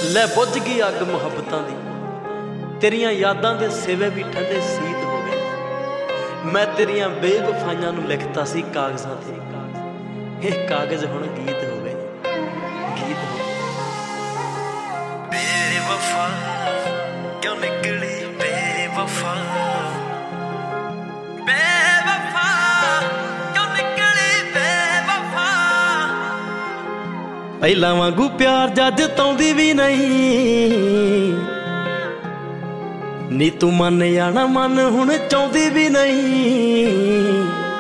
ਲੈ बुझ गई अग मुहब्बतां दी, तेरियां यादां दे सेवे भी ठंडे सीत हो गए। मैं तेरियां बेवफाइयां नूं लिखता सी कागज़ां ते, ये कागज़ हुण गीत हो गए, गीत हो गए। बेवफा क्यों निकली बेवफा, बेवफा क्यों निकली बेवफा। पहला वांगू प्यार जज ताउंदी भी नहीं, नी तू मन आना मन हुण चाहुंदी भी नहीं।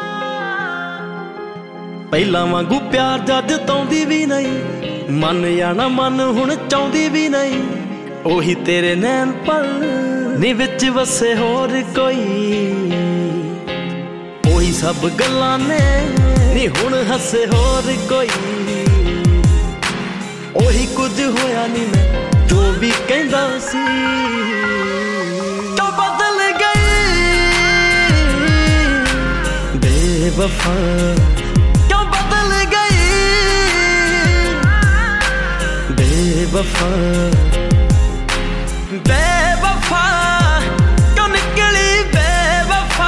पहला वांगू प्यार जज ताउंदी भी नहीं, मन आना मन हुण चाहुंदी भी नहीं। ओही तेरे नैन पल नी विच वसे होर कोई, ओही सब गल्लां ने नी हुण हसे होर कोई। ओही कुछ होया नी मैं जो भी कहंदा सी, क्यों बदल गई बेवफा, क्यों बदल गई बेवफा। बेवफा क्यों निकली बेवफा,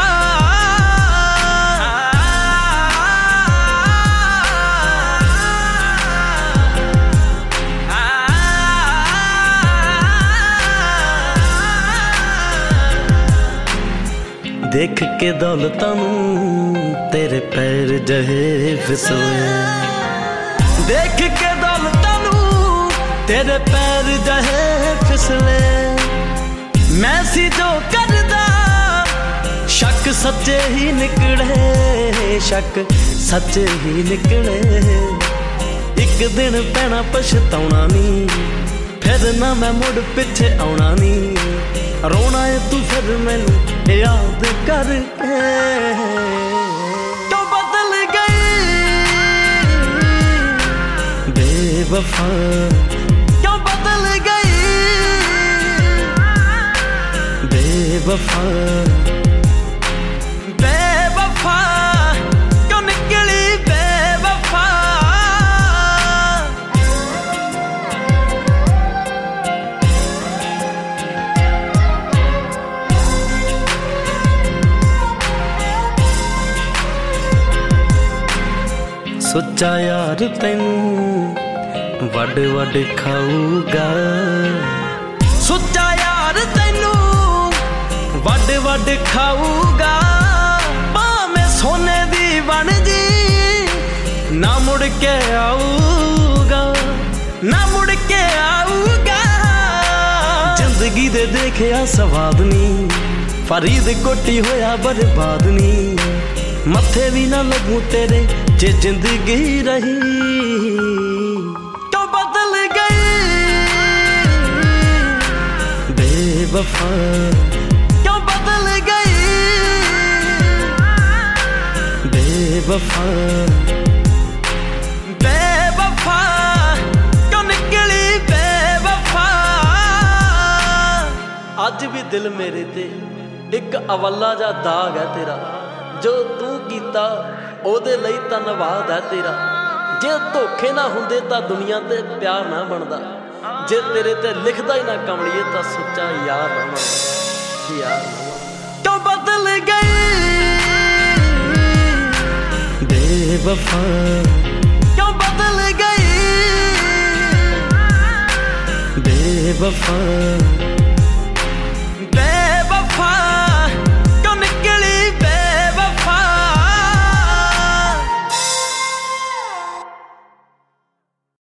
देख के दौलतां नूं तेरे पैर जहे फिसले, देख के दौलतां नूं तेरे पैर जहे फिसले। मैं सी जो करदा शक सच्चे ही निकले, शक सच्चे ही निकले। एक दिन पैना पछताउणा नी, फिर ना मैं मुड़ पिछे आउणा नी। रोना है तू फिर मैनू याद करके, क्यों बदल गई बेवफा, क्यों बदल गई बेवफा। बेवफा क्यों निकली बेवफा। सोचा यार तैनू वड वड खाऊगा, सोचा यार तैनू वड वड खाऊगा। भावें सोने दी बन जी ना मुड़ के आऊगा, ना मुड़ के आऊगा। जिंदगी दे देखिया सवाद नी, फरीद कोटी होया बर्बाद नी। मथे भी ना लगू तेरे जे जिंदगी रही, क्यों बदल गई बेवफा, क्यों बदल गई बेवफा। बेवफा क्यों निकली बेवफा। अज भी दिल मेरे ते एक अवला जा दाग है तेरा, जो तू कीता ओदे लई धन्नवाद है तेरा। जे धोखे ना हुंदे तां दुनिया ते प्यार ना बनदा, जे तेरे ते लिखदा ही ना कमलिए तां सच्चा यार ना बनदा, यार ना। क्यों बदल गई बेवफा, क्यों बदल गई बेवफा।